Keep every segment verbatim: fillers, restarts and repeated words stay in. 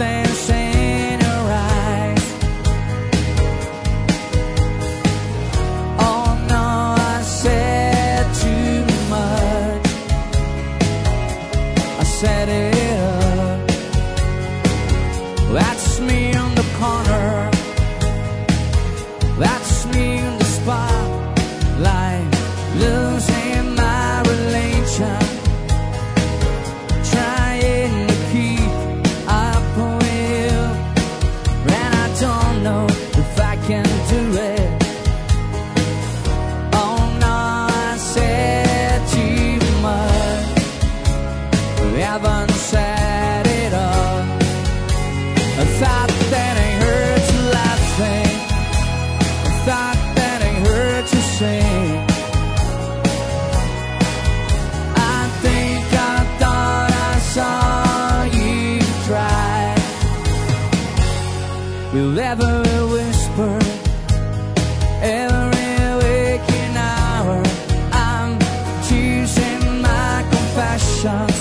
something's in your eyes. Oh no, I said too much. I set it up. That's me on the corner. That's me in the spotlight, losing my religion, trying to keep up with, and I don't know if I can do it. Oh no, I said too much. We haven't set it up. I thought that I heard you laughing. I thought that I heard you sing. I think I thought I saw you cry. Will ever whisper every waking hour. I'm choosing my confessions,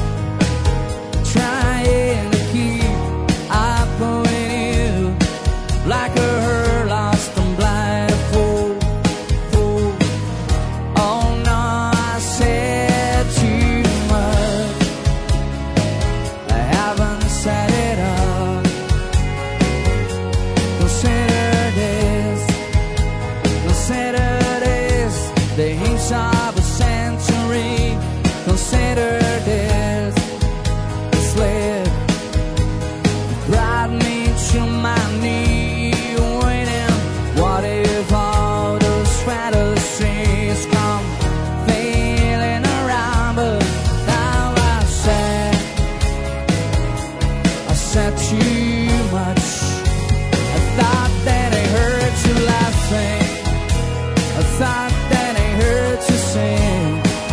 trying to keep up with you like a her lost and blind fool. fool. Oh no, I said too much. I haven't set it up. Consider this, consider this, the hints of a century. Consider this, slip brought me to my knee, waiting. What if all those fantasies come failing around? But now I said, I said too much. I thought that I heard you laughing. I thought that I heard you sing.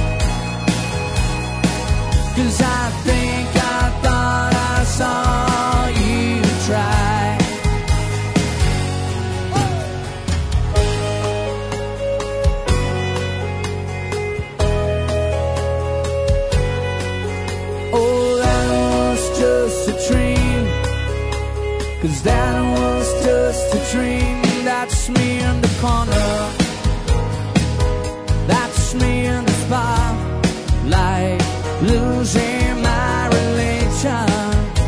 'Cause I think I thought I saw you try. Oh, that was just a dream. 'Cause that was just a dream. That's me in the corner. That's me in the spotlight, losing my religion,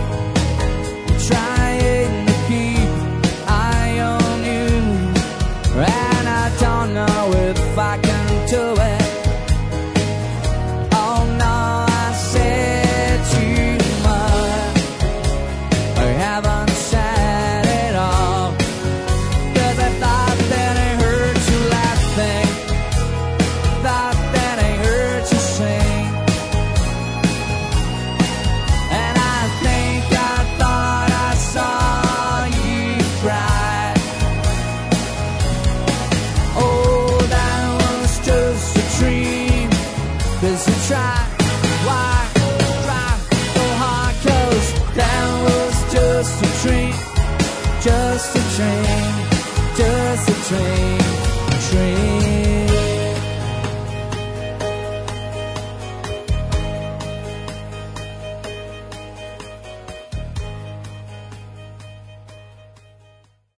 trying to keep eye on you, and I don't know if I can do it. Oh no, I said too much. I haven't said it all. 'Cause I thought that I heard you laughing, thought that I heard you sing. And I think I thought I saw you cry. Oh, that was just a dream. 'Cause you tried, why try so hard? 'Cause that was just a dream, just a dream.